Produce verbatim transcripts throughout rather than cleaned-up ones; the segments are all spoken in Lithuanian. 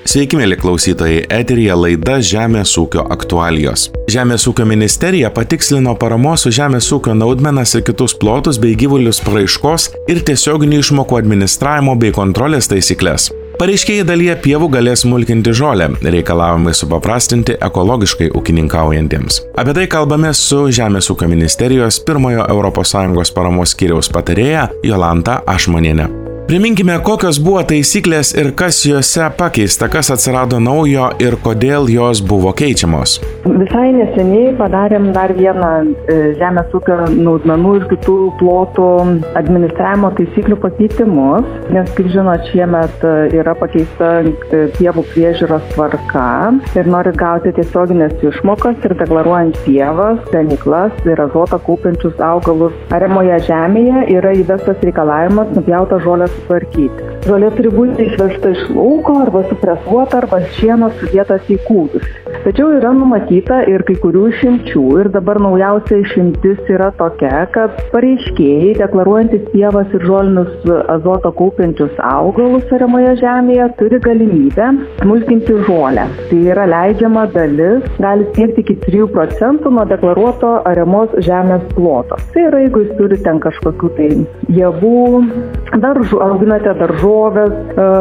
Sveiki, mėly klausytojai, eteryje laida Žemės ūkio aktualijos. Žemės ūkio ministerija patikslino paramos už žemės ūkio naudmenas ir kitus plotus bei gyvulius paraiškos ir tiesioginių išmokų administravimo bei kontrolės taisyklės. Pareiškėjai dalyje pievų galės smulkinti žolę, reikalavimai supaprastinti ekologiškai ūkininkaujantiems. Apie tai kalbame su Žemės ūkio ministerijos pirmojo Europos Sąjungos paramos skyriaus patarėja Jolanta Ašmonienė. Priminkime, kokios buvo taisyklės ir kas juose pakeista, kas atsirado naujo ir kodėl jos buvo keičiamos. Visai neseniai padarėm dar vieną žemės ūkio naudmenų ir kitų plotų administravimo taisyklių pakeitimus, nes, kaip žinot, šiemet yra pakeista pievų priežiūros tvarka ir norint gauti tiesioginės išmokas ir deklaruojant pievas, ganyklas ir azotą kaupiančius augalus ariamoje žemėje yra įvestas reikalavimas nupjautą žolę sutvarkyti. Žolė turi būti išvežta iš lauko arba supresuota arba šienas sudėtas į kūdus. Tačiau yra numatyta ir kai kurių išimčių ir dabar naujausia išimtis yra tokia, kad pareiškėjai, deklaruojantis pievas ir žolinius azotą kaupiančius augalus ariamoje žemėje, turi galimybę smulkinti žolę. Tai yra leidžiama dalis, gali siekti iki trijų procentų nuo deklaruoto ariamos žemės ploto. Tai yra, jeigu jūs turite ten kažkokių tai javų, daržų, auginate daržovės,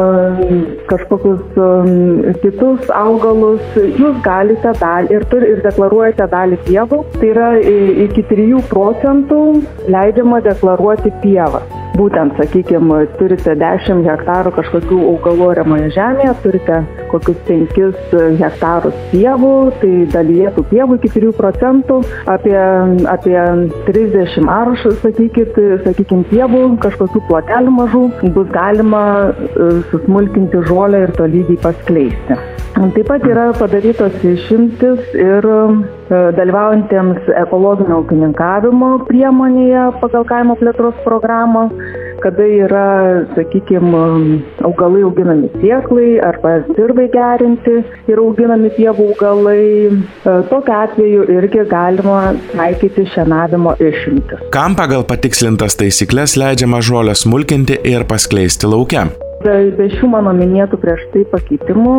kažkokius kitus augalus, jūs galite dalį ir, turi, ir deklaruojate dalį pievų, tai yra iki trijų procentų leidžiama deklaruoti pievą. Būtent, sakykime, turite dešimt hektarų kažkokių augalų ariamoje žemėje, turite kokius penkis hektarus pievų, tai dalyje tų pievų iki trijų procentų, apie, apie trisdešimt aršų, sakykit, sakykim, pievų, kažkokių plotelių mažų, bus galima susmulkinti žolę ir tolygiai paskleisti. Taip pat yra padarytos išimtis ir dalyvaujantiems ekologinio ūkininkavimo priemonėje pagal kaimo plėtros programą, kada yra, sakykime, augalai auginami sėklai arba dirvai gerinti ir auginami pievų augalai. Tokiu atveju irgi galima taikyti šienavimo išimtis. Kam pagal patikslintas taisyklės leidžiama žolę smulkinti ir paskleisti lauke? Be šių mano minėtų prieš tai pakeitimų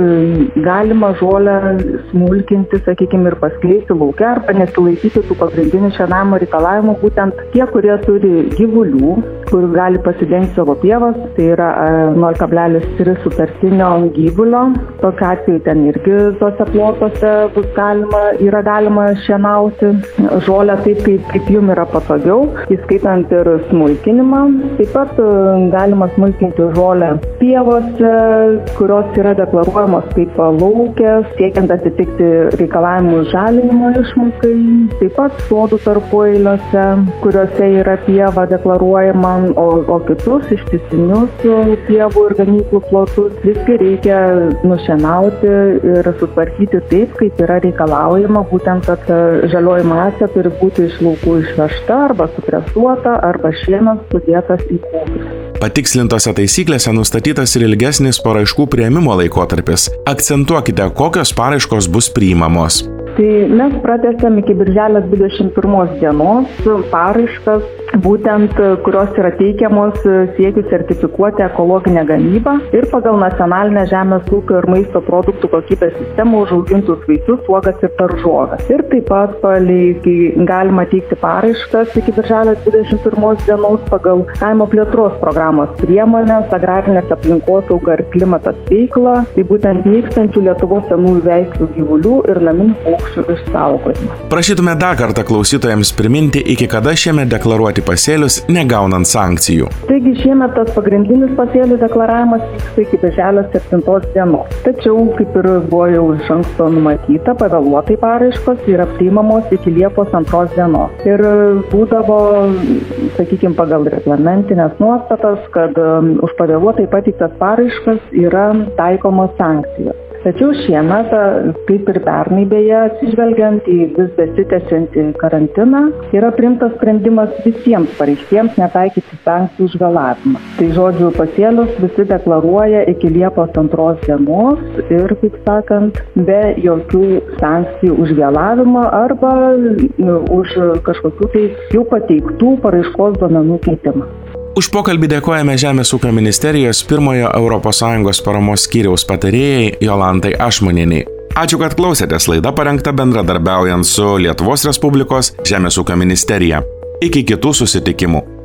galima žolę smulkinti, sakykime, ir paskleisti lauke arba nesilaikyti tų pagrindinių šienavimo reikalavimų, būtent tie, kurie turi gyvulių, kur gali pasidengti savo pievas, tai yra nol kablelis trys sutartinio gyvulio. Tokiu atveju ten irgi tose plotose bus galima, yra galima šienauti žolę taip, kaip, kaip jum yra patogiau, įskaitant ir smulkinimą. Taip pat galima smulkinti žolę pievose, kurios yra deklaruojamos kaip laukės, siekiant atitikti reikalavimų žalinimo išmokai, taip pat sodų tarpueiliuose, kuriuose yra pieva deklaruojama, o, o kitus ištisinius pievų ir ganyklų plotus visgi reikia nušienauti ir sutvarkyti taip, kaip yra reikalaujama, būtent, kad žalioji masė turi būti iš laukų išvežta arba supresuota arba šienas sudėtas į kūdus. Patikslintose taisyklėse nustatytas ir ilgesnis paraiškų priėmimo laikotarpis. Akcentuokite, kokios paraiškos bus priimamos. Tai mes pratęsėm iki birželio dvidešimt pirmos dienos paraiškas, būtent kurios yra teikiamos siekiu sertifikuoti ekologinę gamybą ir pagal nacionalinę žemės ūkio ir maisto produktų kokybės sistemą užaugintus vaisius, uogas ir daržoves. Ir taip pat palei, galima teikti paraiškas iki birželio dvidešimt pirmos dienos pagal kaimo plėtros programos priemonės, agrarinės aplinkosauga ir klimatas veiklą, tai būtent nykstančių Lietuvos senųjų veislių gyvulių ir naminių paukščių išsaugojimą. Prašytume dar kartą klausytojams priminti, iki kada šiemet deklaruoti pasėlius, negaunant sankcijų. Taigi šiemet tas pagrindinis pasėlių deklaravimas vyksta iki birželio septintos dienos. Tačiau, kaip ir buvo jau iš anksto numatyta, pavėluotai paraiškos yra priimamos iki Liepos antros dienos. Ir būdavo, sakykime, pagal reglamentinės nuostatas, kad um, už pavėluotai pateiktas paraiškas yra taikomos sankcijos. Tačiau šiemet, kaip ir pernai beje, atsižvelgiant į vis besitęsiantį karantiną, yra priimtas sprendimas visiems pareiškėjams netaikyti sankcijų už vėlavimą. Tai žodžiu, pasėlius visi deklaruoja iki Liepos antros dienos ir, kaip sakant, be jokių sankcijų už vėlavimą arba už kažkokių tai jau pateiktų paraiškos duomenų keitimą. Už pokalbį dėkojame Žemės ūkio ministerijos pirmojo Europos Sąjungos paramos skyriaus patarėjai Jolantai Ašmonienei. Ačiū, kad klausėtės, laida parengta bendradarbiaujant su Lietuvos Respublikos Žemės ūkio ministerija. Iki kitų susitikimų.